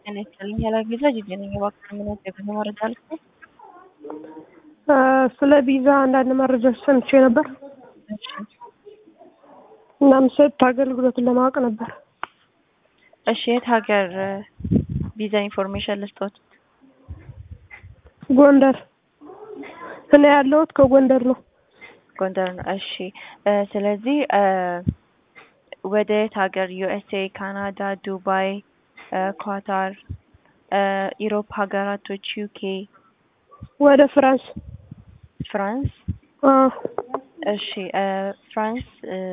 ጤና ይስጥልኝ ያላግዛ ጂጂነኝ እባክህ ምን አደረገ መረጃ አልኩ ስለ ቪዛ አንዳንድ መረጃዎች ሰምቼ ነበር እሺ እና ምሰጥ አገልግሎትን ለማወቅ ነበር እሺ የት ሀገር ቪዛ ኢንፎርሜሽን ልስጦት ጎንደር እኔ ያለሁት ከጎንደር ነው ጎንደር ነው እሺ ስለዚህ ወደ የት ሀገር ዩኤስኤ ካናዳ ዱባይ ኳታር ኢሮፕ ሀገራቶች ዩኬ ወደ ፍራንስ እሺ ፍራንስ